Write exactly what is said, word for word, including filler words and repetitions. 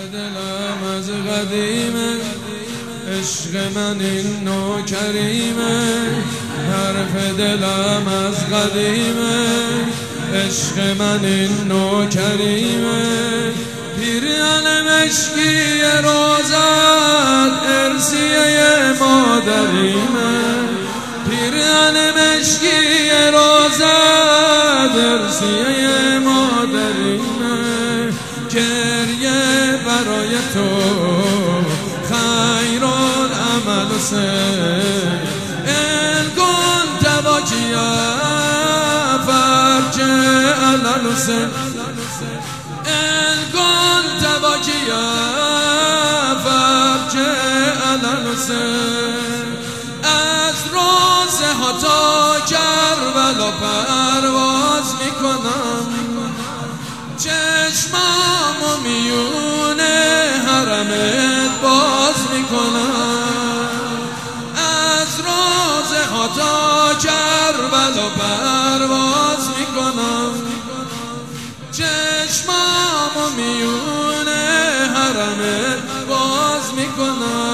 دلم از قدیمه، عشق من این نو کریمه. حرف دلم از قدیمه، عشق من این نو کریمه. پیرهن مشکی روزت ارسیه مادریمه، پیرهن مشکی روزت ارسیه مادریمه. گریه برای تو خیر العمل سه، ان كنت باکیا فارجع الحسین، ان كنت باکیا فارجع الحسین. از روزه ها تا کربلا پرواز میکنم، چشمامو میونه حرمت باز میکنم. از روزه ها تا کربلا پرواز میکنم، چشمامو میونه حرمت باز میکنم.